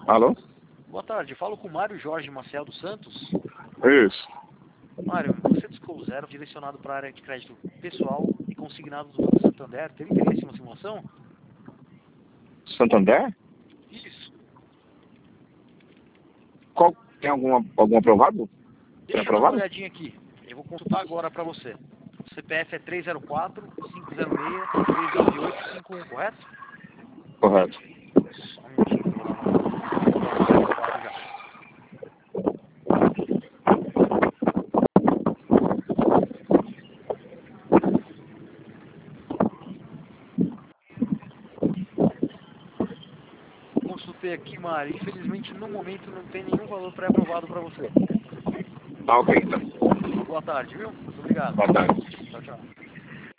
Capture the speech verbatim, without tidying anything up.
Alô? Boa tarde, falo com o Mário Jorge Maciel dos Santos. Isso. Mário, você discou zero direcionado para a área de crédito pessoal e consignado do Banco Santander. Teve interesse em uma simulação? Santander? Isso. Qual, tem alguma, algum aprovado? Tem Deixa eu dar uma aprovado? olhadinha aqui. Eu vou consultar agora para você. O C P F é três zero quatro, cinco zero seis, três nove oito cinco um, correto? Correto. Só um minutinho que eu vou dar uma olhada. Vou dar um aprovado já. Consultei aqui, Mário. Infelizmente, no momento, não tem nenhum valor pré-aprovado para você. Tá ok, então. Uma boa tarde, viu? Muito obrigado. Boa tarde. Tchau, tchau.